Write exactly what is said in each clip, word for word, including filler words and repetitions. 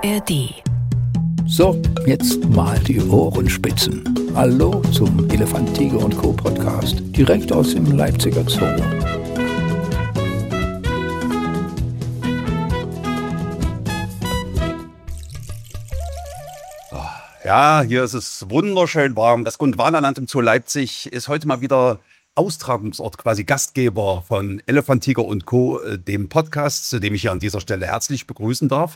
A R D. So, jetzt mal die Ohrenspitzen. Hallo zum Elefant, Tiger und Co. Podcast, direkt aus dem Leipziger Zoo. Ja, hier ist es wunderschön warm. Das Gondwanaland im Zoo Leipzig ist heute mal wieder Austragungsort, quasi Gastgeber von Elefant, Tiger und Co., dem Podcast, zu dem ich hier an dieser Stelle herzlich begrüßen darf.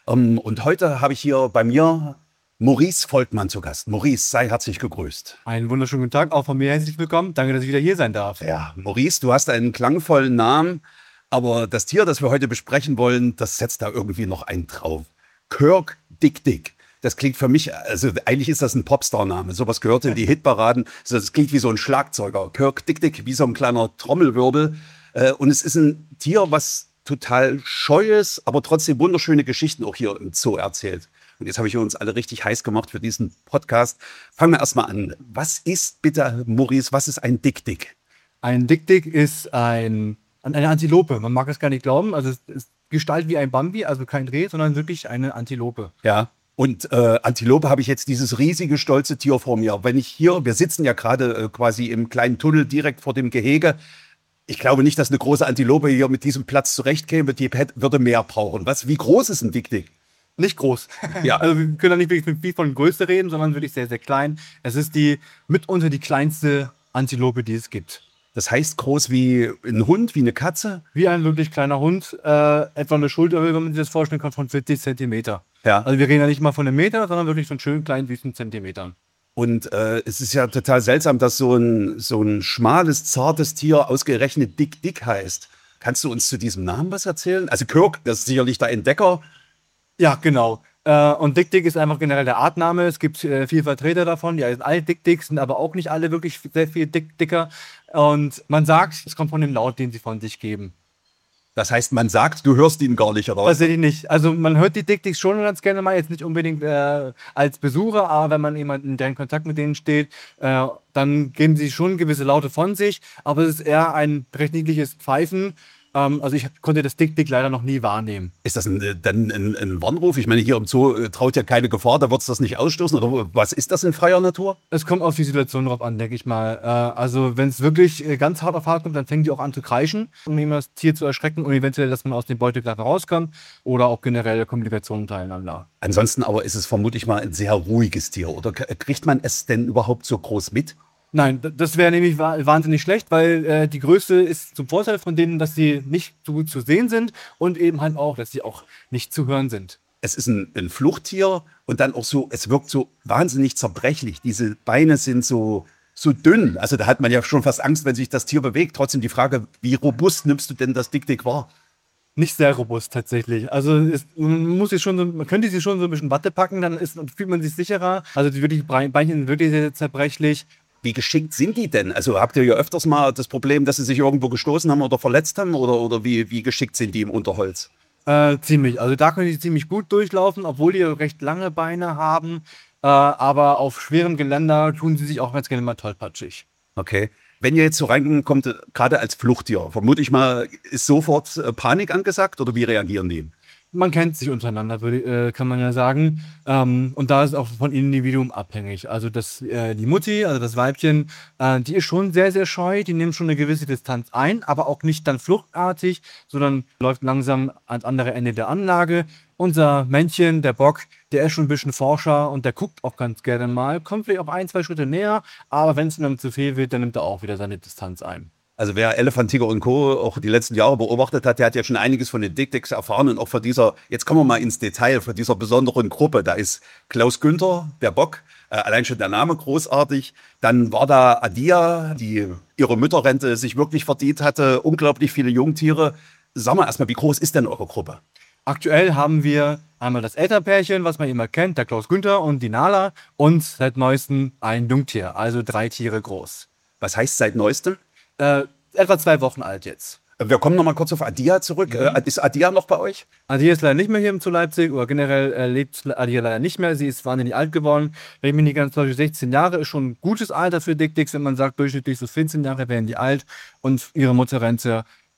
Und heute habe ich hier bei mir Maurice Volkmann zu Gast. Maurice, sei herzlich gegrüßt. Einen wunderschönen guten Tag, auch von mir herzlich willkommen. Danke, dass ich wieder hier sein darf. Ja, Maurice, du hast einen klangvollen Namen, aber das Tier, das wir heute besprechen wollen, das setzt da irgendwie noch einen drauf. Kirk Dick Dick. Das klingt für mich, also eigentlich ist das ein Popstar-Name. Sowas gehört in die Hitparaden. Also das klingt wie so ein Schlagzeuger. Kirk Dick Dick, wie so ein kleiner Trommelwirbel. Und es ist ein Tier, was total scheu ist, aber trotzdem wunderschöne Geschichten auch hier im Zoo erzählt. Und jetzt habe ich uns alle richtig heiß gemacht für diesen Podcast. Fangen wir erstmal an. Was ist bitte, Maurice, was ist ein Dick Dick? Ein Dick Dick ist ein, eine Antilope. Man mag es gar nicht glauben. Also es ist Gestalt wie ein Bambi, also kein Reh, sondern wirklich eine Antilope. Ja. Und äh, Antilope habe ich jetzt dieses riesige, stolze Tier vor mir. Wenn ich hier, wir sitzen ja gerade äh, quasi im kleinen Tunnel direkt vor dem Gehege. Ich glaube nicht, dass eine große Antilope hier mit diesem Platz zurechtkäme. Die hätte, würde mehr brauchen. Was, wie groß ist ein Dick Dick? Nicht groß. Ja. Also wir können da nicht wirklich viel von Größe reden, sondern wirklich sehr, sehr klein. Es ist die mitunter die kleinste Antilope, die es gibt. Das heißt groß wie ein Hund, wie eine Katze? Wie ein wirklich kleiner Hund. Äh, etwa eine Schulterhöhe, wenn man sich das vorstellen kann, von vierzig Zentimeter. Ja. Also wir reden ja nicht mal von einem Meter, sondern wirklich von schön kleinen, süßen Zentimetern. Und äh, es ist ja total seltsam, dass so ein, so ein schmales, zartes Tier ausgerechnet Dick Dick heißt. Kannst du uns zu diesem Namen was erzählen? Also Kirk, das ist sicherlich der Entdecker. Ja, genau. Äh, und Dick Dick ist einfach generell der Artname. Es gibt äh, viele Vertreter davon. Die heißen alle Dick Dicks, sind aber auch nicht alle wirklich sehr viel dick, dicker. Und man sagt, es kommt von dem Laut, den sie von sich geben. Das heißt, man sagt, du hörst ihn gar nicht, oder was? Tatsächlich nicht. Also man hört die Dick Dicks schon ganz gerne mal, jetzt nicht unbedingt äh, als Besucher, aber wenn man jemanden in direkten Kontakt mit denen steht, äh, dann geben sie schon gewisse Laute von sich, aber es ist eher ein recht niedliches Pfeifen. Ähm, also ich konnte das Dick Dick leider noch nie wahrnehmen. Ist das ein, dann ein, ein Warnruf? Ich meine, hier im Zoo äh, traut ja keine Gefahr, da wird es das nicht ausstoßen. Oder was ist das in freier Natur? Es kommt auf die Situation drauf an, denke ich mal. Äh, also wenn es wirklich äh, ganz hart auf hart kommt, dann fängt die auch an zu kreischen, um eben das Tier zu erschrecken und eventuell, dass man aus dem Beutegreifen rauskommt oder auch generelle Kommunikation untereinander. Ansonsten aber ist es vermutlich mal ein sehr ruhiges Tier. Oder kriegt man es denn überhaupt so groß mit? Nein, das wäre nämlich wahnsinnig schlecht, weil äh, die Größe ist zum Vorteil von denen, dass sie nicht so gut zu sehen sind und eben halt auch, dass sie auch nicht zu hören sind. Es ist ein, ein Fluchttier und dann auch so, es wirkt so wahnsinnig zerbrechlich. Diese Beine sind so, so dünn. Also da hat man ja schon fast Angst, wenn sich das Tier bewegt. Trotzdem die Frage, wie robust nimmst du denn das Dick Dick wahr? Nicht sehr robust tatsächlich. Also es, man, muss sich schon so, man könnte sie schon so ein bisschen Watte packen, dann ist, fühlt man sich sicherer. Also die wirklich Beinchen sind wirklich sehr, sehr zerbrechlich. Wie geschickt sind die denn? Also habt ihr ja öfters mal das Problem, dass sie sich irgendwo gestoßen haben oder verletzt haben? Oder, oder wie, wie geschickt sind die im Unterholz? Äh, ziemlich. Also da können die ziemlich gut durchlaufen, obwohl die recht lange Beine haben. Äh, aber auf schwerem Geländer tun sie sich auch ganz gerne mal tollpatschig. Okay. Wenn ihr jetzt so reinkommt, gerade als Fluchttier, vermute ich mal, ist sofort äh, Panik angesagt oder wie reagieren die? Man kennt sich untereinander, würde, äh, kann man ja sagen. Ähm, und da ist es auch von Individuum abhängig. Also das, äh, die Mutti, also das Weibchen, äh, die ist schon sehr, sehr scheu. Die nimmt schon eine gewisse Distanz ein, aber auch nicht dann fluchtartig, sondern läuft langsam ans andere Ende der Anlage. Unser Männchen, der Bock, der ist schon ein bisschen Forscher und der guckt auch ganz gerne mal. Kommt vielleicht auch ein, zwei Schritte näher, aber wenn es ihm zu viel wird, dann nimmt er auch wieder seine Distanz ein. Also wer Elefant, Tiger und Co. auch die letzten Jahre beobachtet hat, der hat ja schon einiges von den Dick Dicks erfahren und auch von dieser, jetzt kommen wir mal ins Detail, von dieser besonderen Gruppe. Da ist Klaus Günther, der Bock, äh, allein schon der Name großartig. Dann war da Adia, die ihre Mütterrente sich wirklich verdient hatte, unglaublich viele Jungtiere. Sag mal erstmal, wie groß ist denn eure Gruppe? Aktuell haben wir einmal das Elternpärchen, was man immer kennt, der Klaus Günther und die Nala und seit neuestem ein Jungtier, also drei Tiere groß. Was heißt seit neuestem? Äh, etwa zwei Wochen alt jetzt. Wir kommen noch mal kurz auf Adia zurück. Mhm. Äh, ist Adia noch bei euch? Adia ist leider nicht mehr hier zu Leipzig oder generell äh, lebt Adia leider nicht mehr. Sie ist wahnsinnig alt geworden. Wenn ich mich nicht ganz täusche, sechzehn Jahre ist schon ein gutes Alter für Dick Dicks, wenn man sagt, durchschnittlich so vierzehn Jahre wären die alt. Und ihre Mutterrente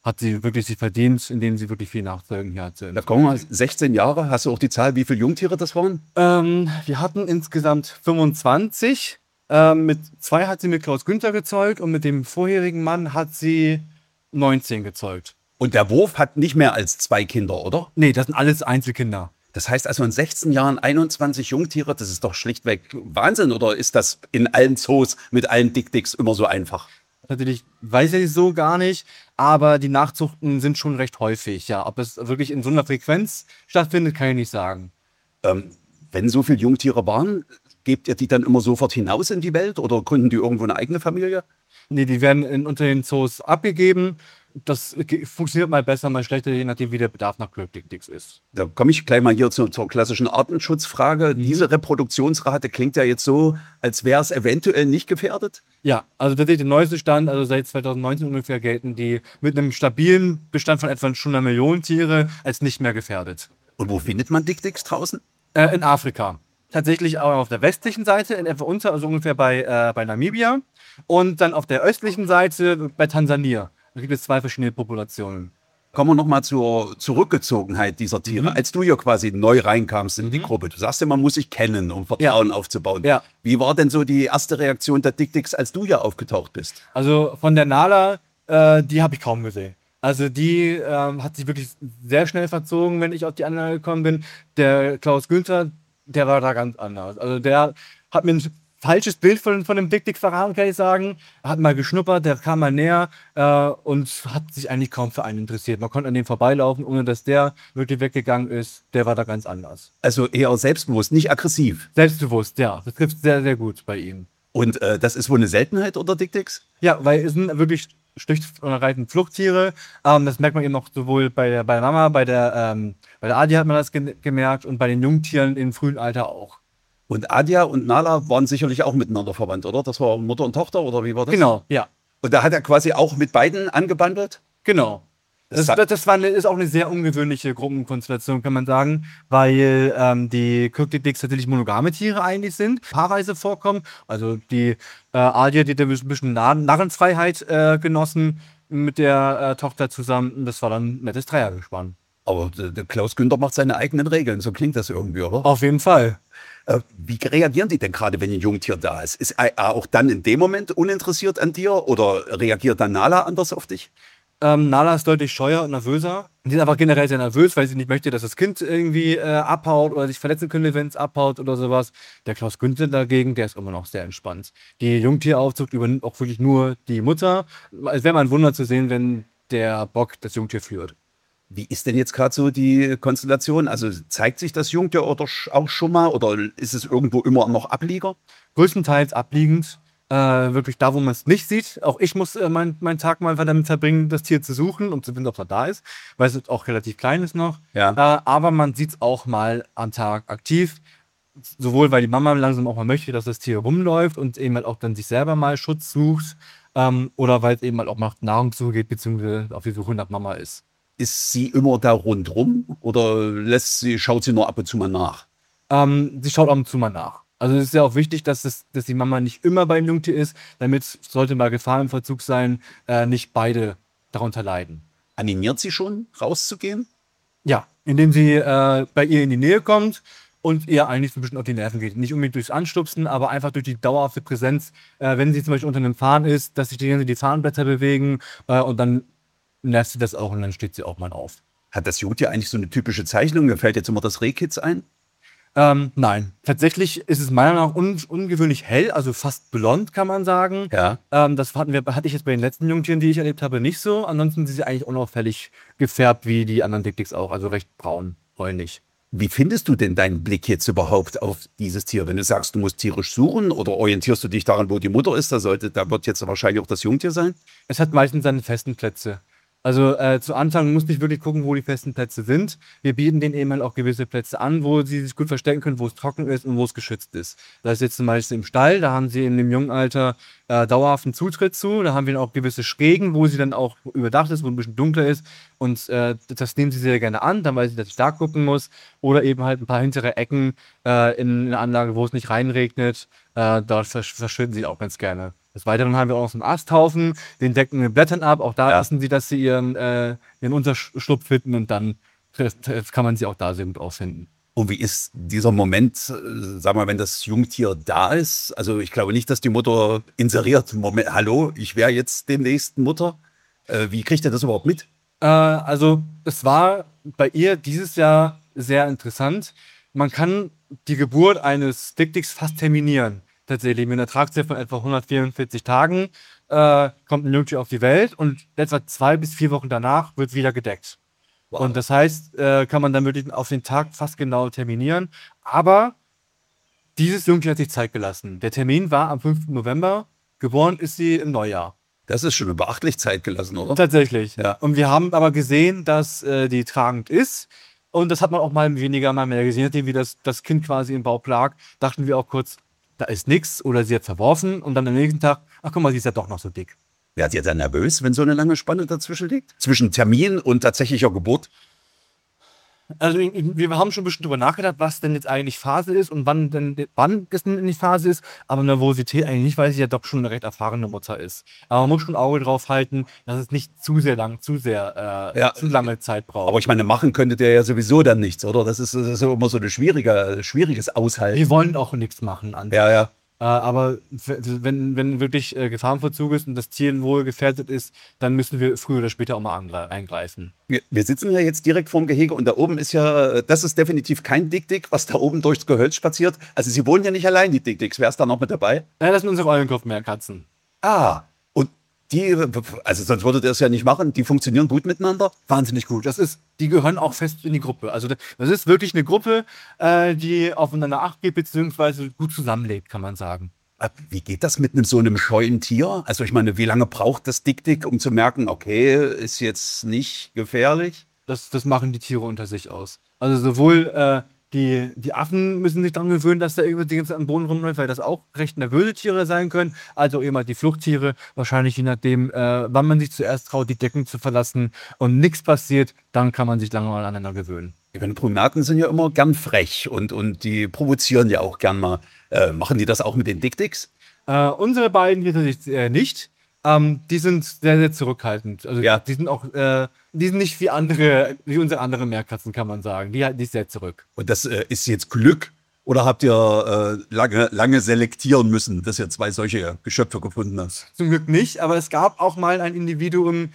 hat sie wirklich sich verdient, indem sie wirklich viel Nachzeugen hier hatte. Da kommen wir, sechzehn Jahre, hast du auch die Zahl, wie viele Jungtiere das waren? Ähm, wir hatten insgesamt fünfundzwanzig. Ähm, mit zwei hat sie mit Klaus Günther gezeugt und mit dem vorherigen Mann hat sie neunzehn gezeugt. Und der Wurf hat nicht mehr als zwei Kinder, oder? Nee, das sind alles Einzelkinder. Das heißt also in sechzehn Jahren einundzwanzig Jungtiere, das ist doch schlichtweg Wahnsinn. Oder ist das in allen Zoos mit allen Dick-Dicks immer so einfach? Natürlich weiß ich so gar nicht, aber die Nachzuchten sind schon recht häufig. Ja, ob es wirklich in so einer Frequenz stattfindet, kann ich nicht sagen. Ähm, wenn so viele Jungtiere waren, gebt ihr die dann immer sofort hinaus in die Welt oder gründen die irgendwo eine eigene Familie? Nee, die werden in, unter den Zoos abgegeben. Das funktioniert mal besser, mal schlechter, je nachdem, wie der Bedarf nach Dick-Dicks ist. Da komme ich gleich mal hier zur, zur klassischen Artenschutzfrage. Mhm. Diese Reproduktionsrate klingt ja jetzt so, als wäre es eventuell nicht gefährdet. Ja, also tatsächlich der neueste Stand, also seit zweitausendneunzehn ungefähr, gelten die mit einem stabilen Bestand von etwa schon einer Million Tiere als nicht mehr gefährdet. Und wo findet man Dick-Dicks draußen? Äh, in Afrika. Tatsächlich auch auf der westlichen Seite, in etwa unter, also ungefähr bei, äh, bei Namibia. Und dann auf der östlichen Seite bei Tansania. Da gibt es zwei verschiedene Populationen. Kommen wir nochmal zur Zurückgezogenheit dieser Tiere. Mhm. Als du hier quasi neu reinkamst in mhm. die Gruppe, du sagst ja, man muss sich kennen, um Vertrauen ja. aufzubauen. Ja. Wie war denn so die erste Reaktion der Dick-Dicks, als du hier aufgetaucht bist? Also von der Nala, äh, die habe ich kaum gesehen. Also die äh, hat sich wirklich sehr schnell verzogen, wenn ich auf die anderen gekommen bin. Der Klaus Günther, der war da ganz anders. Also der hat mir ein falsches Bild von, von dem Dick-Dick verraten, kann ich sagen. Er hat mal geschnuppert, der kam mal näher äh, und hat sich eigentlich kaum für einen interessiert. Man konnte an dem vorbeilaufen, ohne dass der wirklich weggegangen ist. Der war da ganz anders. Also eher selbstbewusst, nicht aggressiv? Selbstbewusst, ja. Das trifft sehr, sehr gut bei ihm. Und äh, das ist wohl eine Seltenheit unter Dick-Dicks? Ja, weil es sind wirklich schlicht und ergreifend Fluchttiere. Ähm, das merkt man eben auch sowohl bei der, bei der Mama, bei der, ähm, bei der Adi hat man das ge gemerkt und bei den Jungtieren im frühen Alter auch. Und Adia und Nala waren sicherlich auch miteinander verwandt, oder? Das war Mutter und Tochter, oder wie war das? Genau, ja. Und da hat er quasi auch mit beiden angebandelt? Genau. Das, das, das war eine, ist auch eine sehr ungewöhnliche Gruppenkonstellation, kann man sagen, weil ähm, die Kirk-Dick-Dicks natürlich monogame Tiere eigentlich sind, paarweise vorkommen. Also die äh, Adia, die hat ein bisschen Narrenfreiheit äh, genossen mit der äh, Tochter zusammen. Das war dann ein nettes Dreiergespann. Aber der, der Klaus Günther macht seine eigenen Regeln, so klingt das irgendwie, oder? Auf jeden Fall. Äh, wie reagieren die denn gerade, wenn ein Jungtier da ist? Ist er auch dann in dem Moment uninteressiert an dir oder reagiert dann Nala anders auf dich? Ähm, Nala ist deutlich scheuer und nervöser. Die ist einfach generell sehr nervös, weil sie nicht möchte, dass das Kind irgendwie äh, abhaut oder sich verletzen könnte, wenn es abhaut oder sowas. Der Klaus Günther dagegen, der ist immer noch sehr entspannt. Die Jungtieraufzucht übernimmt auch wirklich nur die Mutter. Es wäre mal ein Wunder zu sehen, wenn der Bock das Jungtier führt. Wie ist denn jetzt gerade so die Konstellation? Also zeigt sich das Jungtier oder auch schon mal oder ist es irgendwo immer noch Ablieger? Größtenteils abliegend. Äh, wirklich da, wo man es nicht sieht. Auch ich muss äh, meinen mein Tag mal damit verbringen, das Tier zu suchen und zu finden, ob es da ist, weil es auch relativ klein ist noch. Ja. Äh, aber man sieht es auch mal am Tag aktiv. Sowohl, weil die Mama langsam auch mal möchte, dass das Tier rumläuft und eben halt auch dann sich selber mal Schutz sucht. Ähm, oder weil es eben halt auch nach Nahrungssuche geht, beziehungsweise auf die Suche nach Mama ist. Ist sie immer da rundrum oder lässt sie, schaut sie nur ab und zu mal nach? Ähm, sie schaut ab und zu mal nach. Also es ist ja auch wichtig, dass, es, dass die Mama nicht immer beim Jungtier ist, damit, sollte mal Gefahr im Verzug sein, äh, nicht beide darunter leiden. Animiert sie schon, rauszugehen? Ja, indem sie äh, bei ihr in die Nähe kommt und ihr eigentlich so ein bisschen auf die Nerven geht. Nicht unbedingt durchs Anstupsen, aber einfach durch die dauerhafte Präsenz. Äh, wenn sie zum Beispiel unter einem Farn ist, dass sich die ganze die Farnblätter bewegen äh, und dann nervt sie das auch und dann steht sie auch mal auf. Hat das Jungtier eigentlich so eine typische Zeichnung? Mir fällt jetzt immer das Rehkitz ein. Ähm, nein, tatsächlich ist es meiner Meinung nach un ungewöhnlich hell, also fast blond, kann man sagen. Ja. Ähm, das hatten wir, hatte ich jetzt bei den letzten Jungtieren, die ich erlebt habe, nicht so. Ansonsten sind sie eigentlich unauffällig gefärbt wie die anderen Dick-Dicks auch, also recht braun, bräunlich. Wie findest du denn deinen Blick jetzt überhaupt auf dieses Tier? Wenn du sagst, du musst tierisch suchen oder orientierst du dich daran, wo die Mutter ist, da, sollte, da wird jetzt wahrscheinlich auch das Jungtier sein? Es hat meistens seine festen Plätze. Also äh, zu Anfang muss ich wirklich gucken, wo die festen Plätze sind. Wir bieten denen eben halt auch gewisse Plätze an, wo sie sich gut verstecken können, wo es trocken ist und wo es geschützt ist. Das ist jetzt zum Beispiel im Stall, da haben sie in dem jungen Alter äh, dauerhaften Zutritt zu. Da haben wir auch gewisse Schrägen, wo sie dann auch überdacht ist, wo ein bisschen dunkler ist. Und äh, das nehmen sie sehr gerne an, dann weiß sie, dass ich da gucken muss. Oder eben halt ein paar hintere Ecken äh, in einer Anlage, wo es nicht reinregnet. Äh, dort versch verschwinden sie auch ganz gerne. Des Weiteren haben wir auch noch so einen Asthaufen, den decken wir mit Blättern ab. Auch da Ja. lassen sie, dass sie ihren, äh, ihren Unterschlupf finden und dann das kann man sie auch da sehr gut auffinden. Und wie ist dieser Moment, äh, sag mal, wenn das Jungtier da ist? Also ich glaube nicht, dass die Mutter inseriert, Moment, hallo, ich wäre jetzt demnächst Mutter. Äh, wie kriegt ihr das überhaupt mit? Äh, also es war bei ihr dieses Jahr sehr interessant. Man kann die Geburt eines Dickdicks fast terminieren. Tatsächlich mit einer Tragzeit von etwa hundertvierundvierzig Tagen äh, kommt ein Jungtier auf die Welt und etwa zwei bis vier Wochen danach wird wieder gedeckt. Wow. Und das heißt, äh, kann man dann wirklich auf den Tag fast genau terminieren. Aber dieses Jungtier hat sich Zeit gelassen. Der Termin war am fünften November. Geboren ist sie im Neujahr. Das ist schon eine beachtlich Zeit gelassen, oder? Tatsächlich. Ja. Und wir haben aber gesehen, dass äh, die tragend ist. Und das hat man auch mal weniger, mal mehr gesehen. Nachdem wie das, das Kind quasi im Bauch lag, dachten wir auch kurz, da ist nichts oder sie hat verworfen. Und dann am nächsten Tag, ach guck mal, sie ist ja doch noch so dick. Werdet ihr dann nervös, wenn so eine lange Spanne dazwischen liegt? Zwischen Termin und tatsächlicher Geburt? Also wir haben schon ein bisschen drüber nachgedacht, was denn jetzt eigentlich Phase ist und wann denn wann es denn in die Phase ist. Aber Nervosität eigentlich nicht, weil sie ja doch schon eine recht erfahrene Mutter ist. Aber man muss schon ein Auge drauf halten, dass es nicht zu sehr lang, zu sehr äh, Ja. zu lange Zeit braucht. Aber ich meine, machen könntet ihr ja sowieso dann nichts, oder? Das ist, das ist immer so ein schwieriger, schwieriges Aushalten. wir wollen auch nichts machen an. Ja, ja. Äh, aber w- wenn, wenn wirklich äh, Gefahrenverzug ist und das Tier wohl gefährdet ist, dann müssen wir früher oder später auch mal angre- eingreifen. Wir, wir sitzen ja jetzt direkt vorm Gehege und da oben ist ja, das ist definitiv kein Dickdick, was da oben durchs Gehölz spaziert. Also sie wohnen ja nicht allein, die Dickdicks. Wer ist da noch mit dabei? Ja, das sind unsere Eulenkopfmeerkatzen. Ah, und die, also sonst würdet ihr es ja nicht machen, die funktionieren gut miteinander. Wahnsinnig gut. Das ist, die gehören auch fest in die Gruppe. Also das das ist wirklich eine Gruppe, äh, die aufeinander Acht gibt, beziehungsweise gut zusammenlebt, kann man sagen. Äh, Wie geht das mit einem so einem scheuen Tier? Also ich meine, wie lange braucht das Dickdick, um zu merken, okay, ist jetzt nicht gefährlich? Das, das machen die Tiere unter sich aus. Also sowohl äh, die, die Affen müssen sich daran gewöhnen, dass da irgendwas die ganze Zeit am Boden rumläuft, weil das auch recht nervöse Tiere sein können. Also eben halt die Fluchttiere, wahrscheinlich je nachdem, äh, wann man sich zuerst traut, die Decken zu verlassen und nichts passiert, dann kann man sich lange mal aneinander gewöhnen. Ich meine, Primaten sind ja immer gern frech und, und die provozieren ja auch gern mal. Äh, machen die das auch mit den Dickdicks? Äh, unsere beiden hier tatsächlich äh, nicht. Ähm, die sind sehr, sehr zurückhaltend. Also Ja. die sind auch, äh, die sind nicht wie andere, wie unsere anderen Meerkatzen, kann man sagen. Die halten sich sehr zurück. Und das äh, ist jetzt Glück? Oder habt ihr äh, lange, lange selektieren müssen, dass ihr zwei solche Geschöpfe gefunden habt? Zum Glück nicht, aber es gab auch mal ein Individuum,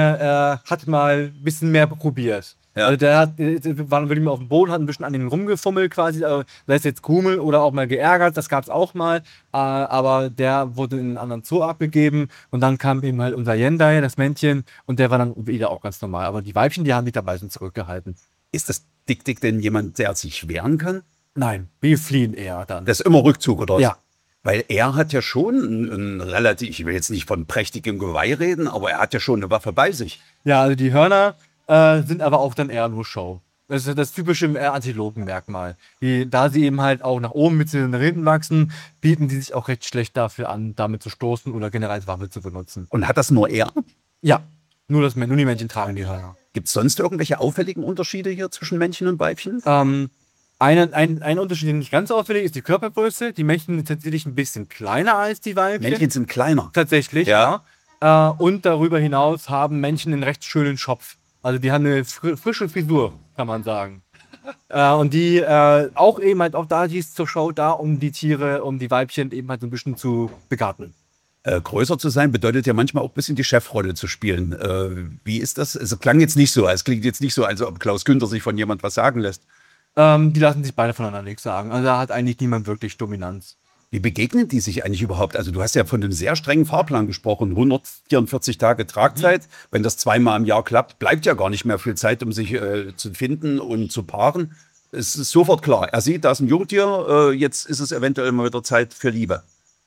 der äh, hat mal ein bisschen mehr probiert. Ja. Also der hat, äh, war wirklich mal auf dem Boden, hat ein bisschen an den rumgefummelt quasi, äh, sei es jetzt Krumel oder auch mal geärgert, das gab es auch mal, äh, aber der wurde in einen anderen Zoo abgegeben und dann kam eben halt unser Yendai, das Männchen, und der war dann wieder auch ganz normal. Aber die Weibchen, die haben sich dabei schon zurückgehalten. Ist das Dickdick denn jemand, der sich wehren kann? Nein, wir fliehen eher dann. Das ist immer Rückzug, oder? Ja. Weil er hat ja schon ein, ein relativ, ich will jetzt nicht von prächtigem Geweih reden, aber er hat ja schon eine Waffe bei sich. Ja, also die Hörner äh, sind aber auch dann eher nur Show. Das ist das typische äh, Antilopenmerkmal. Die, da sie eben halt auch nach oben mit nach hinten wachsen, bieten die sich auch recht schlecht dafür an, damit zu stoßen oder generell als Waffe zu benutzen. Und hat das nur er? Ja, nur, das, nur die Männchen tragen die Hörner. Gibt es sonst irgendwelche auffälligen Unterschiede hier zwischen Männchen und Weibchen? Ähm, ein, ein, ein Unterschied, der nicht ganz auffällig ist, die Körpergröße. Die Männchen sind tatsächlich ein bisschen kleiner als die Weibchen. Männchen sind kleiner. Tatsächlich, Ja. ja. Äh, und darüber hinaus haben Männchen einen recht schönen Schopf. Also die haben eine fr frische Frisur, kann man sagen. äh, und die äh, auch eben halt auch da, die ist zur Show da, um die Tiere, um die Weibchen eben halt so ein bisschen zu begarten. Äh, größer zu sein bedeutet ja manchmal auch ein bisschen die Chefrolle zu spielen. Äh, wie ist das? Es klang jetzt nicht so. Es klingt jetzt nicht so, als ob Klaus Günther sich von jemand was sagen lässt. Ähm, die lassen sich beide voneinander nichts sagen. Also da hat eigentlich niemand wirklich Dominanz. Wie begegnen die sich eigentlich überhaupt? Also du hast ja von einem sehr strengen Fahrplan gesprochen. hundertvierundvierzig Tage Tragzeit. Mhm. Wenn das zweimal im Jahr klappt, bleibt ja gar nicht mehr viel Zeit, um sich äh, zu finden und zu paaren. Es ist sofort klar. Er sieht, da ist ein Jungtier. Äh, jetzt ist es eventuell mal wieder Zeit für Liebe.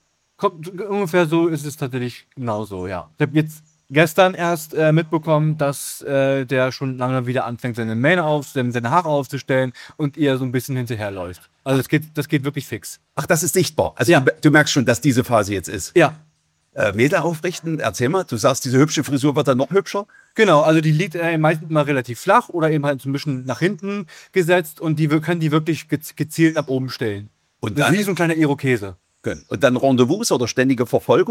Kommt, ungefähr so ist es tatsächlich genauso, ja. Ich habe jetzt gestern erst äh, mitbekommen, dass äh, der schon lange wieder anfängt, seine Mähne auf, seine Haare aufzustellen und ihr so ein bisschen hinterherläuft. Also das geht, das geht wirklich fix. Ach, das ist sichtbar. Also Ja. du, du merkst schon, dass diese Phase jetzt ist. Ja, Äh, Mähne aufrichten, erzähl mal. Du sagst, diese hübsche Frisur wird dann noch hübscher. genau. Also die liegt äh, meistens mal relativ flach oder eben halt so ein bisschen nach hinten gesetzt und die wir- können die wirklich gez- gezielt nach oben stellen. Und Das dann, ist wie so ein kleiner Irokese. und dann Rendezvous oder ständige Verfolgung.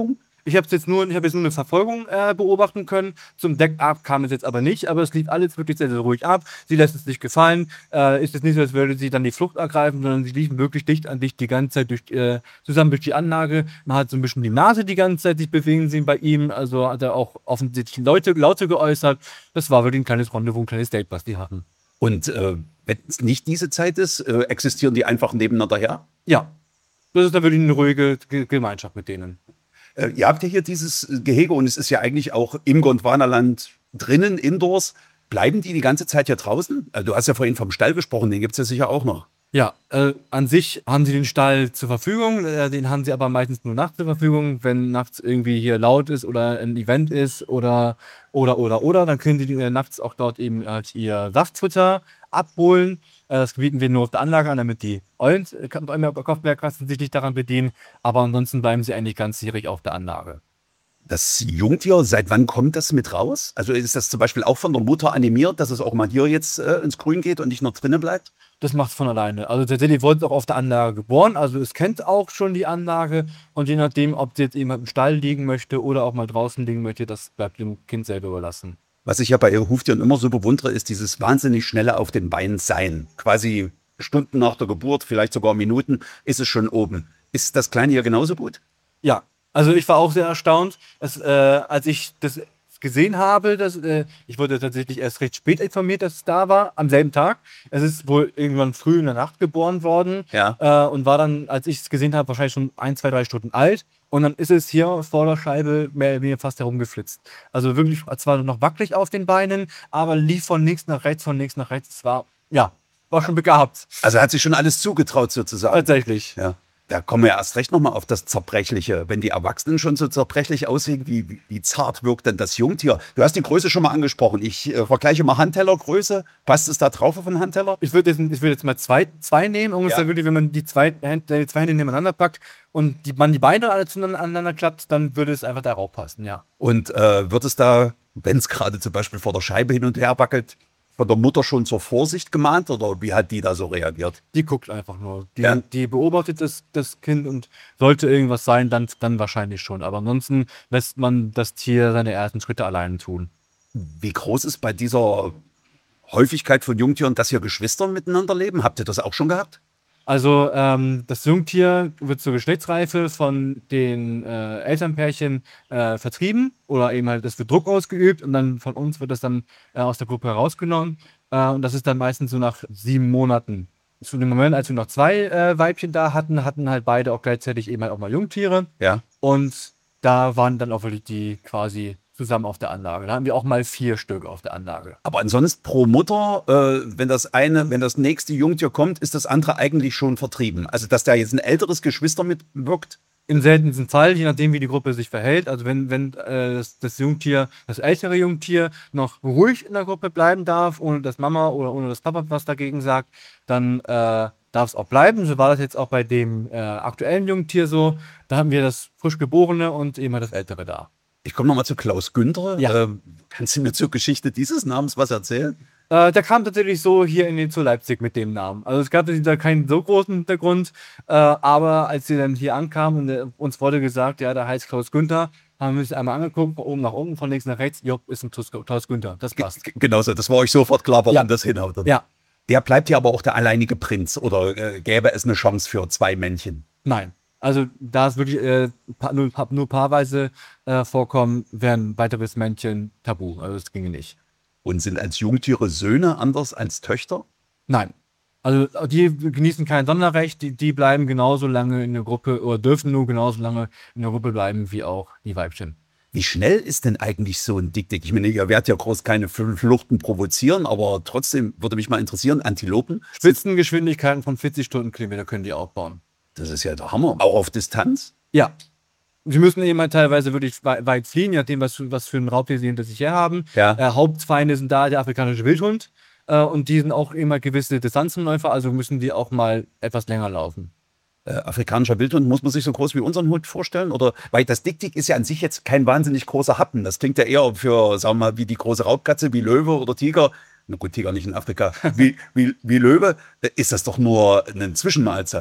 Ich habe jetzt nur, ich habe jetzt nur eine Verfolgung äh, beobachten können. Zum Deck-Up kam es jetzt aber nicht, aber es lief alles wirklich sehr, sehr ruhig ab. Sie lässt es sich gefallen. Äh, ist jetzt nicht so, als würde sie dann die Flucht ergreifen, sondern sie liefen wirklich dicht an dicht die ganze Zeit durch, äh, zusammen durch die Anlage. Man hat so ein bisschen die Nase die ganze Zeit sich bewegen sehen bei ihm. Also hat er auch offensichtlich Leute, Laute geäußert. Das war wirklich ein kleines Rendezvous, ein kleines Date, was die hatten. Und äh, wenn es nicht diese Zeit ist, äh, existieren die einfach nebeneinander her? Ja. Das ist dann wirklich eine ruhige G- Gemeinschaft mit denen. Äh, ihr habt ja hier dieses Gehege und es ist ja eigentlich auch im Gondwanaland drinnen, indoors. Bleiben die die ganze Zeit hier draußen? Also du hast ja vorhin vom Stall gesprochen, den gibt es ja sicher auch noch. Ja, äh, an sich haben sie den Stall zur Verfügung, äh, den haben sie aber meistens nur nachts zur Verfügung. Wenn nachts irgendwie hier laut ist oder ein Event ist oder, oder, oder, oder, dann können sie äh, nachts auch dort eben halt ihr Saftfutter abholen. Äh, das bieten wir nur auf der Anlage an, damit die Eulen, äh, Kopfbergkasten sich nicht daran bedienen. Aber ansonsten bleiben sie eigentlich ganzjährig auf der Anlage. Das Jungtier, seit wann kommt das mit raus? Also ist das zum Beispiel auch von der Mutter animiert, dass es auch mal hier jetzt äh, ins Grün geht und nicht nur drinnen bleibt? Das macht es von alleine. Also tatsächlich wurde es auch auf der Anlage geboren. Also es kennt auch schon die Anlage. Und je nachdem, ob sie jetzt eben im Stall liegen möchte oder auch mal draußen liegen möchte, das bleibt dem Kind selber überlassen. Was ich ja bei Huftieren immer so bewundere, ist dieses wahnsinnig schnelle auf den Beinen sein. Quasi Stunden nach der Geburt, vielleicht sogar Minuten, ist es schon oben. Ist das Kleine hier genauso gut? Ja, also ich war auch sehr erstaunt, dass, äh, als ich das gesehen habe, dass, äh, ich wurde tatsächlich erst recht spät informiert, dass es da war, am selben Tag. Es ist wohl irgendwann früh in der Nacht geboren worden Ja. äh, und war dann, als ich es gesehen habe, wahrscheinlich schon ein, zwei, drei Stunden alt. Und dann ist es hier vor der Scheibe mehr oder weniger fast herumgeflitzt. Also wirklich zwar noch wackelig auf den Beinen, aber lief von links nach rechts, von links nach rechts. Es war, ja, war schon begabt. Also hat sich schon alles zugetraut sozusagen. Tatsächlich. Ja. Da kommen wir erst recht nochmal auf das Zerbrechliche. Wenn die Erwachsenen schon so zerbrechlich aussehen, wie, wie, wie zart wirkt denn das Jungtier? Du hast die Größe schon mal angesprochen. Ich äh, vergleiche mal Handtellergröße. Passt es da drauf auf einen Handteller? Ich würde jetzt, ich würd jetzt mal zwei, zwei nehmen. Ungefähr Ja. wirklich, wenn man die zwei, Hände, die zwei Hände nebeneinander packt und die, man die Beine alle zueinander klappt, dann würde es einfach darauf passen, ja. Und äh, wird es da, wenn es gerade zum Beispiel vor der Scheibe hin und her wackelt, von der Mutter schon zur Vorsicht gemahnt oder wie hat die da so reagiert? Die guckt einfach nur. Die, Ja. die beobachtet das, das Kind und sollte irgendwas sein, dann, dann wahrscheinlich schon. Aber ansonsten lässt man das Tier seine ersten Schritte alleine tun. Wie groß ist bei dieser Häufigkeit von Jungtieren, dass hier Geschwister miteinander leben? Habt ihr das auch schon gehabt? Also ähm, das Jungtier wird zur Geschlechtsreife von den äh, Elternpärchen äh, vertrieben oder eben halt, es wird Druck ausgeübt und dann von uns wird das dann äh, aus der Gruppe herausgenommen äh, und das ist dann meistens so nach sieben Monaten. Zu dem Moment, als wir noch zwei äh, Weibchen da hatten, hatten halt beide auch gleichzeitig eben halt auch mal Jungtiere Ja. und da waren dann auch wirklich die quasi zusammen auf der Anlage. Da haben wir auch mal vier Stück auf der Anlage. Aber ansonsten pro Mutter, äh, wenn das eine, wenn das nächste Jungtier kommt, ist das andere eigentlich schon vertrieben. Also dass da jetzt ein älteres Geschwister mitwirkt. Im seltensten Fall, je nachdem, wie die Gruppe sich verhält. Also wenn, wenn äh, das, das Jungtier, das ältere Jungtier noch ruhig in der Gruppe bleiben darf, ohne dass Mama oder ohne dass Papa was dagegen sagt, dann äh, darf es auch bleiben. So war das jetzt auch bei dem äh, aktuellen Jungtier so. Da haben wir das frisch geborene und eben halt das ältere da. Ich komme nochmal zu Klaus Günther. Ja. Ähm, kannst du mir zur Geschichte dieses Namens was erzählen? Äh, der kam tatsächlich so hier in den zu Leipzig mit dem Namen. Also es gab da keinen so großen Hintergrund, äh, aber als sie dann hier ankamen und äh, uns wurde gesagt, ja, der heißt Klaus Günther, haben wir uns einmal angeguckt, von oben nach unten, von links nach rechts, jo, ist ein Tus- Klaus Günther, das passt. G genauso, das war euch sofort klar, warum Ja. das hinhaut. oder? Ja, Der bleibt hier aber auch der alleinige Prinz oder äh, gäbe es eine Chance für zwei Männchen? nein. Also da es wirklich äh, pa nur, pa nur paarweise äh, vorkommen, wären weiteres Männchen tabu. Also das ginge nicht. Und sind als Jungtiere Söhne anders als Töchter? Nein. Also die genießen kein Sonderrecht, die, die bleiben genauso lange in der Gruppe oder dürfen nur genauso lange in der Gruppe bleiben wie auch die Weibchen. Wie schnell ist denn eigentlich so ein Dick-Dick? Ich meine, ihr werdet ja groß keine Fluchten provozieren, aber trotzdem würde mich mal interessieren, Antilopen, Spitzengeschwindigkeiten von vierzig Stundenkilometer können die aufbauen. das ist ja der Hammer. Auch auf Distanz? Ja. Sie müssen eben halt teilweise wirklich wei- weit fliehen, je nachdem, was, für- was für ein Raubtier sie hinter sich her haben. Ja. Äh, Hauptfeinde sind da der afrikanische Wildhund. Äh, und die sind auch immer gewisse Distanzenläufer, also müssen die auch mal etwas länger laufen. Äh, afrikanischer Wildhund, muss man sich so groß wie unseren Hund vorstellen? Oder, weil das Dick-Dick ist ja an sich jetzt kein wahnsinnig großer Happen. Das klingt ja eher für, sagen wir mal, wie die große Raubkatze, wie Löwe oder Tiger. Na gut, Tiger nicht in Afrika. Wie, wie, wie Löwe, ist das doch nur eine Zwischenmahlzeit.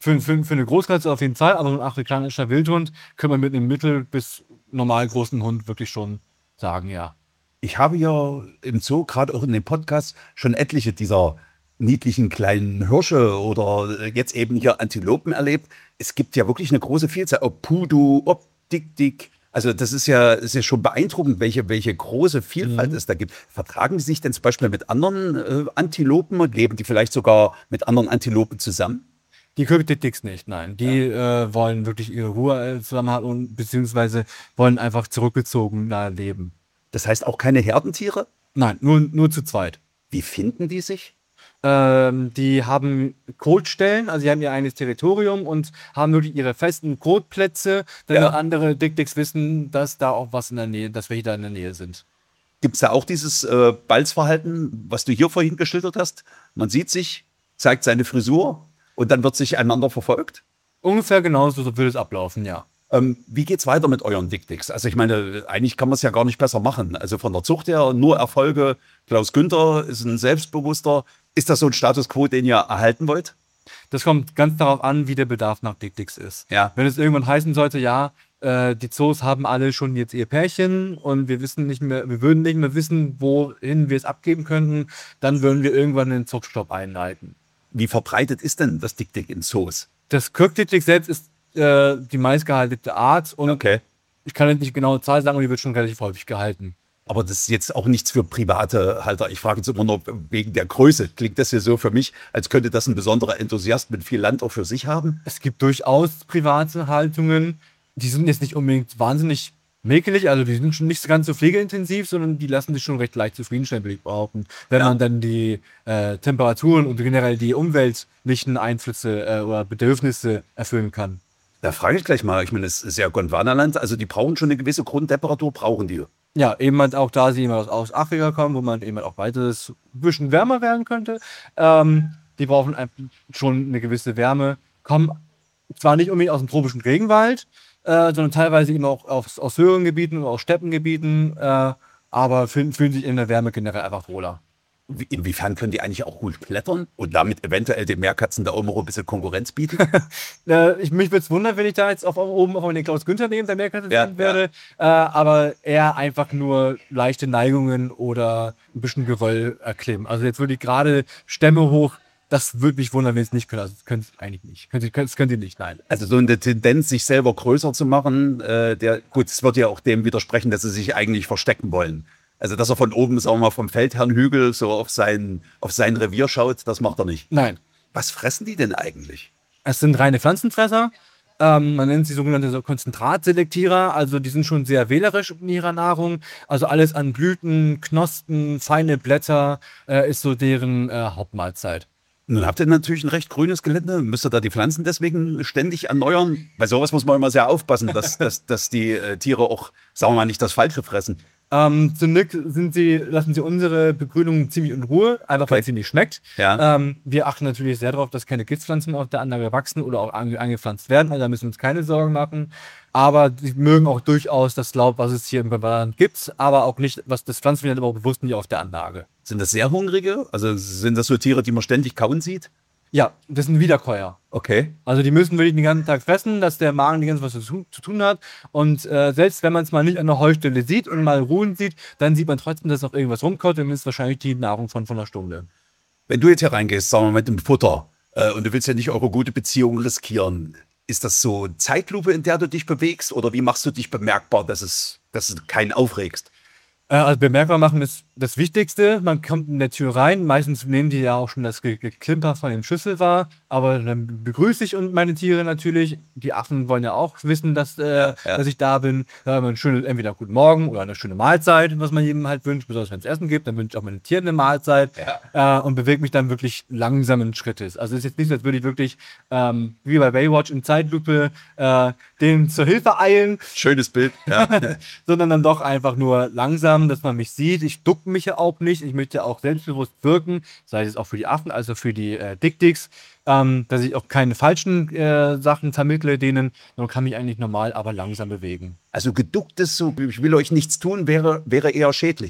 Für, für, für eine Großkatze auf jeden Fall, aber so ein afrikanischer Wildhund kann man mit einem mittel- bis normal großen Hund wirklich schon sagen, ja. Ich habe ja im Zoo, gerade auch in dem Podcast, schon etliche dieser niedlichen kleinen Hirsche oder jetzt eben hier Antilopen erlebt. Es gibt ja wirklich eine große Vielzahl, ob Pudu, ob Dik-Dik. Also das ist ja, ist ja schon beeindruckend, welche, welche große Vielfalt Mhm. es da gibt. Vertragen die sich denn zum Beispiel mit anderen äh, Antilopen und leben die vielleicht sogar mit anderen Antilopen zusammen? Die Kirkdicks nicht, nein. Die äh, wollen wirklich ihre Ruhe äh, zusammen haben und beziehungsweise wollen einfach zurückgezogen da leben. Das heißt auch keine Herdentiere? Nein, nur, nur zu zweit. Wie finden die sich? Ähm, die haben Kotstellen, also sie haben ihr eigenes Territorium und haben wirklich ihre festen Kotplätze, damit Ja. andere Dick-Dicks wissen, dass da auch was in der Nähe, dass welche da in der Nähe sind. Gibt es da auch dieses äh, Balzverhalten, was du hier vorhin geschildert hast? Man sieht sich, zeigt seine Frisur und dann wird sich einander verfolgt? Ungefähr genauso so würde es ablaufen, ja. Ähm, wie geht's weiter mit euren Dick-Dicks? Also ich meine, eigentlich kann man es ja gar nicht besser machen. Also von der Zucht her nur Erfolge. Klaus Günther ist ein Selbstbewusster. Ist das so ein Status quo, den ihr erhalten wollt? Das kommt ganz darauf an, wie der Bedarf nach Dick-Dicks ist. Ja. Wenn es irgendwann heißen sollte, ja, äh, die Zoos haben alle schon jetzt ihr Pärchen und wir wissen nicht mehr, wir würden nicht mehr wissen, wohin wir es abgeben könnten, dann würden wir irgendwann den Zuchtstopp einleiten. Wie verbreitet ist denn das Dick-Dick in Zoos? Das Kirk-Dick selbst ist äh, die meistgehaltene Art und Okay. ich kann jetzt nicht genaue Zahl sagen, aber die wird schon relativ häufig gehalten. Aber das ist jetzt auch nichts für private Halter. Ich frage jetzt immer nur wegen der Größe. Klingt das hier so für mich, als könnte das ein besonderer Enthusiast mit viel Land auch für sich haben? Es gibt durchaus private Haltungen, die sind jetzt nicht unbedingt wahnsinnig mäkelig, also die sind schon nicht ganz so pflegeintensiv, sondern die lassen sich schon recht leicht zufriedenstellen, würde ich behaupten. Wenn Ja. man dann die äh, Temperaturen und generell die umweltlichen Einflüsse äh, oder Bedürfnisse erfüllen kann. Da frage ich gleich mal. Ich meine, es ist ja Gondwanaland, also die brauchen schon eine gewisse Grundtemperatur, brauchen die. Ja, eben halt auch da sie eben aus, aus Afrika kommen, wo man eben halt auch weiteres ein bisschen wärmer werden könnte. Ähm, die brauchen einfach schon eine gewisse Wärme, kommen zwar nicht unbedingt aus dem tropischen Regenwald, äh, sondern teilweise eben auch aus, aus höheren Gebieten oder aus Steppengebieten, äh, aber fühlen, fühlen sich in der Wärme generell einfach wohler. Wie- Inwiefern können die eigentlich auch gut klettern und damit eventuell den Meerkatzen da oben auch ein bisschen Konkurrenz bieten? Äh, ich, mich würde es wundern, wenn ich da jetzt auf, oben auf den Klaus Günther neben der Meerkatze Ja, sehen werde, äh, aber eher einfach nur leichte Neigungen oder ein bisschen Geröll erklimmen. Also jetzt würde ich gerade Stämme hoch, das würde mich wundern, wenn es nicht können. Also das können sie eigentlich nicht. Können sie, können, das können sie nicht, nein. Also so eine Tendenz, sich selber größer zu machen, äh, der, gut, es wird ja auch dem widersprechen, dass sie sich eigentlich verstecken wollen. Also dass er von oben, sagen wir mal, vom Feldherrnhügel so auf sein, auf sein Revier schaut, das macht er nicht. Nein. Was fressen die denn eigentlich? Es sind reine Pflanzenfresser. Ähm, man nennt sie sogenannte so Konzentratselektierer. Also die sind schon sehr wählerisch in ihrer Nahrung. Also alles an Blüten, Knospen, feine Blätter äh, ist so deren äh, Hauptmahlzeit. Nun habt ihr natürlich ein recht grünes Gelände. Müsst ihr da die Pflanzen deswegen ständig erneuern? Bei sowas muss man immer sehr aufpassen, dass, dass, dass die äh, Tiere auch, sagen wir mal, nicht das Falsche fressen. Ähm, zum Glück sind sie, lassen sie unsere Begrünung ziemlich in Ruhe, einfach weil Okay. sie nicht schmeckt. Ja. Ähm, wir achten natürlich sehr darauf, dass keine Giftpflanzen auf der Anlage wachsen oder auch ange angepflanzt werden. Also da müssen wir uns keine Sorgen machen. Aber sie mögen auch durchaus das Laub, was es hier im Bewahrland gibt, aber auch nicht, was das pflanzen wir aber auch bewusst nicht auf der Anlage. Sind das sehr hungrige? Also sind das so Tiere, die man ständig kauen sieht? Ja, das sind Wiederkäuer. Okay. Also die müssen wirklich den ganzen Tag fressen, dass der Magen die ganze Zeit was zu, zu tun hat. Und äh, selbst wenn man es mal nicht an der Heustelle sieht und mal ruhen sieht, dann sieht man trotzdem, dass noch irgendwas rumkommt. Dann ist es wahrscheinlich die Nahrung von, von einer Stunde. Wenn du jetzt hier reingehst, sagen wir mal mit dem Futter, äh, und du willst ja nicht eure gute Beziehung riskieren, ist das so Zeitlupe, in der du dich bewegst? Oder wie machst du dich bemerkbar, dass es, dass du keinen aufregst? Äh, also bemerkbar machen ist das Wichtigste. Man kommt in der Tür rein. Meistens nehmen die ja auch schon das Ge- Geklimper von dem Schüssel wahr. Aber dann begrüße ich und meine Tiere natürlich. Die Affen wollen ja auch wissen, dass, äh, ja. dass ich da bin. Da haben wir ein schönes, entweder guten Morgen oder eine schöne Mahlzeit, was man jedem halt wünscht. Besonders wenn es Essen gibt, dann wünsche ich auch meinen Tieren eine Mahlzeit. Äh, und bewege mich dann wirklich langsamen Schrittes. Also es ist jetzt nicht so, als würde ich wirklich ähm, wie bei Baywatch in Zeitlupe äh, denen zur Hilfe eilen, Schönes Bild. Ja. sondern dann doch einfach nur langsam, dass man mich sieht. Ich ducke mich ja auch nicht. Ich möchte auch selbstbewusst wirken, sei es auch für die Affen, also für die äh, Dick-Dicks, ähm, dass ich auch keine falschen äh, Sachen vermittle denen, sondern kann mich eigentlich normal, aber langsam bewegen. Also geducktes, so, ich will euch nichts tun, wäre, wäre eher schädlich.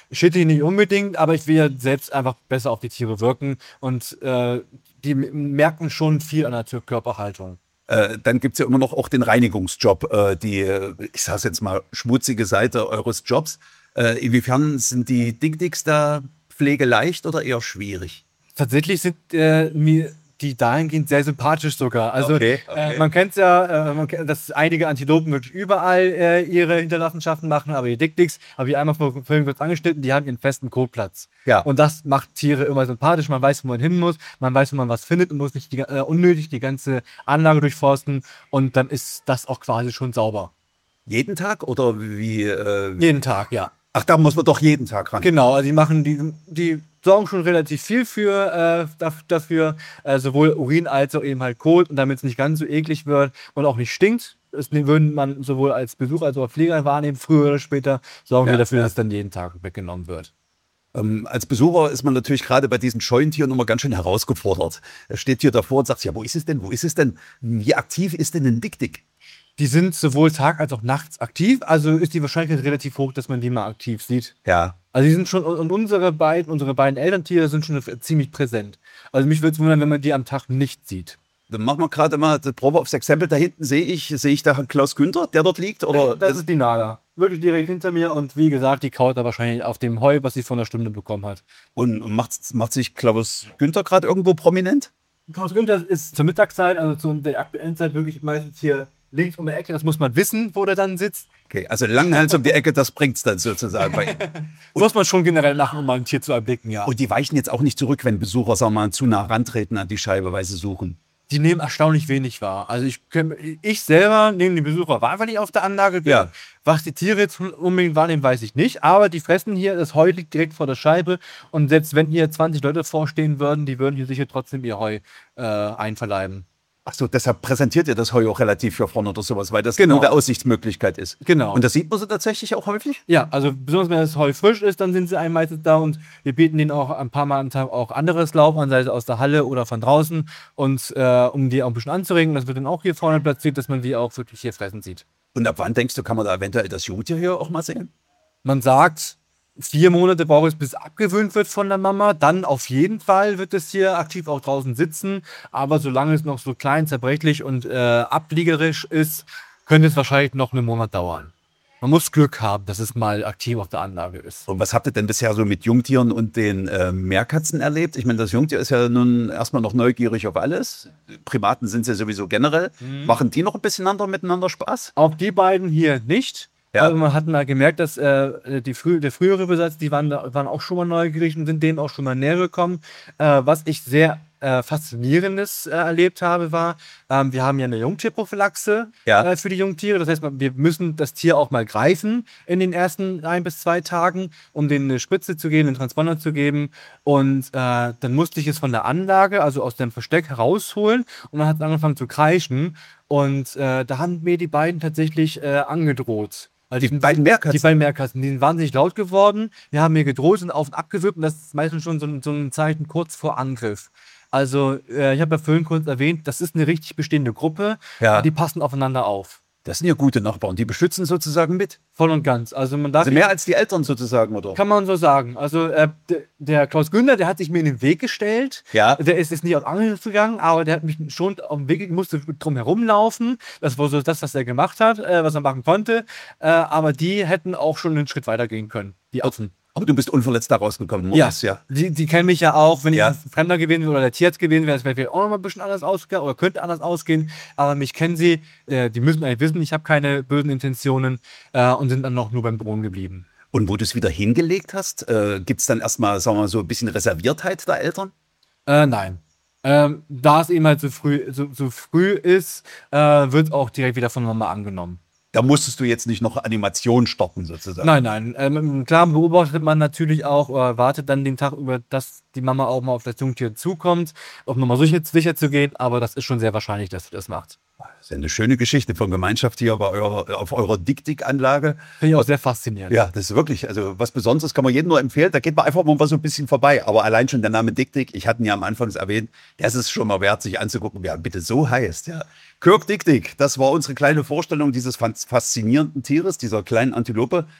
Schädlich nicht unbedingt, aber ich will ja selbst einfach besser auf die Tiere wirken und äh, die merken schon viel an der Körperhaltung. Äh, dann gibt es ja immer noch auch den Reinigungsjob, äh, die, ich sage es jetzt mal, schmutzige Seite eures Jobs. Äh, inwiefern sind die Dick-Dicks da pflegeleicht oder eher schwierig? Tatsächlich sind äh, mir die dahingehend sehr sympathisch sogar. Also okay, okay. Äh, man kennt es ja, äh, man kennt, dass einige Antilopen wirklich überall äh, ihre Hinterlassenschaften machen, aber die Dick-Dicks, habe ich einmal vor vorhin kurz angeschnitten, die haben ihren festen Kotplatz. Ja. Und das macht Tiere immer sympathisch. Man weiß, wo man hin muss, man weiß, wo man was findet und muss nicht die, äh, unnötig die ganze Anlage durchforsten. Und dann ist das auch quasi schon sauber. Jeden Tag oder wie? Äh Jeden Tag, ja. Ach, da muss man doch jeden Tag ran. Genau, also die machen die, die sorgen schon relativ viel für äh, dafür, äh, sowohl Urin als auch eben halt Kot, und damit es nicht ganz so eklig wird und auch nicht stinkt. Das würden man sowohl als Besucher als auch als Pfleger wahrnehmen, früher oder später sorgen Ja, wir dafür, ja. dass dann jeden Tag weggenommen wird. Ähm, als Besucher ist man natürlich gerade bei diesen Scheunentieren immer ganz schön herausgefordert. Er steht hier davor und sagt, ja, wo ist es denn, wo ist es denn? Wie aktiv ist denn ein Dick-Dick? Die sind sowohl tag- als auch nachts aktiv, also ist die Wahrscheinlichkeit relativ hoch, dass man die mal aktiv sieht. Ja. Also die sind schon, und unsere beiden, unsere beiden Elterntiere sind schon ziemlich präsent. Also mich würde es wundern, wenn man die am Tag nicht sieht. Dann machen wir gerade mal die Probe aufs Exempel. Da hinten sehe ich, sehe ich da Klaus Günther, der dort liegt? Oder Das ist die Nala. Wirklich direkt hinter mir, und wie gesagt, die kaut da wahrscheinlich auf dem Heu, was sie vor einer Stunde bekommen hat. und macht, macht sich Klaus Günther gerade irgendwo prominent? Klaus Günther ist zur Mittagszeit, also zu der aktuellen Zeit, wirklich meistens hier links um die Ecke. Das muss man wissen, wo der dann sitzt. Okay, also Langenhals um die Ecke, das bringt's dann sozusagen bei ihm. Muss man schon generell machen, um mal ein Tier zu erblicken, ja. Und die weichen jetzt auch nicht zurück, wenn Besucher, sagen wir mal, zu nah rantreten an die Scheibe, weil sie suchen. Die nehmen erstaunlich wenig wahr. Also ich, ich selber nehme die Besucher wahr, wenn ich auf der Anlage bin. Ja. Was die Tiere jetzt unbedingt wahrnehmen, weiß ich nicht. Aber die fressen hier, das Heu liegt direkt vor der Scheibe. Und selbst wenn hier zwanzig Leute vorstehen würden, die würden hier sicher trotzdem ihr Heu äh, einverleiben. Achso, deshalb präsentiert ihr das Heu auch relativ für vorne oder sowas, weil das Genau. nur eine Aussichtsmöglichkeit ist. Genau. Und das sieht man so tatsächlich auch häufig? Ja, also besonders wenn das Heu frisch ist, dann sind sie einem meistens da, und wir bieten denen auch ein paar Mal am Tag auch anderes Laub an, sei es aus der Halle oder von draußen, und äh, um die auch ein bisschen anzuregen. Das wird dann auch hier vorne platziert, dass man die auch wirklich hier fressen sieht. Und ab wann denkst du, kann man da eventuell das Jungtier hier auch mal sehen? Man sagt, vier Monate braucht es, bis es abgewöhnt wird von der Mama. Dann auf jeden Fall wird es hier aktiv auch draußen sitzen. Aber solange es noch so klein, zerbrechlich und äh, abliegerisch ist, könnte es wahrscheinlich noch einen Monat dauern. Man muss Glück haben, dass es mal aktiv auf der Anlage ist. Und was habt ihr denn bisher so mit Jungtieren und den äh, Meerkatzen erlebt? Ich meine, das Jungtier ist ja nun erstmal noch neugierig auf alles. Primaten sind ja sowieso generell. Mhm. Machen die noch ein bisschen andere, miteinander Spaß? Auch die beiden hier nicht. Ja. Also man hat mal gemerkt, dass äh, die frü der frühere Besatz, die waren, waren auch schon mal neugierig und sind dem auch schon mal näher gekommen. Äh, was ich sehr äh, Faszinierendes äh, erlebt habe, war, ähm, wir haben ja eine Jungtierprophylaxe Ja. äh, für die Jungtiere. Das heißt, wir müssen das Tier auch mal greifen in den ersten ein bis zwei Tagen, um denen eine Spritze zu geben, einen Transponder zu geben. Und äh, dann musste ich es von der Anlage, also aus dem Versteck, herausholen, und dann hat es angefangen zu kreischen. Und äh, da haben mir die beiden tatsächlich äh, angedroht. Also Die beiden Meerkatzen? Die beiden Meerkatzen, die sind wahnsinnig laut geworden. Die haben mir gedroht, sind auf und ab gewippt, und das ist meistens schon so ein, so ein Zeichen kurz vor Angriff. Also, äh, ich habe ja vorhin kurz erwähnt, das ist eine richtig bestehende Gruppe. Ja. Die passen aufeinander auf. Das sind ja gute Nachbarn, die beschützen sozusagen mit. Voll und ganz. Also, man darf Also mehr als die Eltern sozusagen, oder? Kann man so sagen. Also äh, d- der Klaus Günther, der hat sich mir in den Weg gestellt. Ja. Der ist jetzt nicht auf Angriff gegangen, aber der hat mich schon auf den Weg, ich musste drum herumlaufen. Das war so das, was er gemacht hat, äh, was er machen konnte. Äh, aber die hätten auch schon einen Schritt weiter gehen können, die Affen. Aber du bist unverletzt da rausgekommen, Ja, Moritz, ja. Die, die kennen mich ja auch. Wenn ich Ja. ein Fremder gewesen wäre oder der Tierarzt gewesen wäre, das wäre vielleicht auch noch mal ein bisschen anders ausgegangen oder könnte anders ausgehen. Aber mich kennen sie. Äh, die müssen eigentlich wissen, ich habe keine bösen Intentionen, äh, und sind dann noch nur beim Drohen geblieben. Und wo du es wieder hingelegt hast, äh, gibt es dann erstmal, sagen wir mal, so ein bisschen Reserviertheit der Eltern? Äh, nein. Ähm, da es eben halt so früh, so, so früh ist, äh, wird auch direkt wieder von Mama angenommen. Da musstest du jetzt nicht noch Animation stoppen, sozusagen. Nein, nein. Ähm, klar beobachtet man natürlich auch oder wartet dann den Tag über, dass die Mama auch mal auf das Jungtier zukommt, um nochmal sicher, sicher zu gehen. Aber das ist schon sehr wahrscheinlich, dass sie das macht. Das ist ja eine schöne Geschichte von Gemeinschaft hier bei eurer, auf eurer Dick-Dick-Anlage. Finde ich auch sehr faszinierend. Ja, das ist wirklich, also was Besonderes, kann man jedem nur empfehlen. Da geht man einfach mal so ein bisschen vorbei. Aber allein schon der Name Dick-Dick, ich hatte ihn ja am Anfang erwähnt, das ist schon mal wert, sich anzugucken, wer bitte so heißt. Ja. Kirk Dick-Dick, das war unsere kleine Vorstellung dieses faszinierenden Tieres, dieser kleinen Antilope.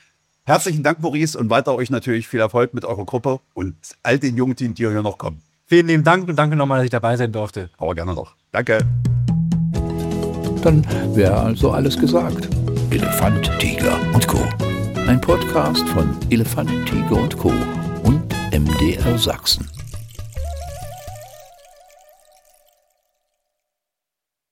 Herzlichen Dank, Maurice, und weiter euch natürlich viel Erfolg mit eurer Gruppe und all den Jungtieren, die hier noch kommen. Vielen lieben Dank und danke nochmal, dass ich dabei sein durfte. Aber gerne noch. Danke. Dann wäre also alles gesagt. Elefant, Tiger und Co. Ein Podcast von Elefant, Tiger und Co. und M D R Sachsen.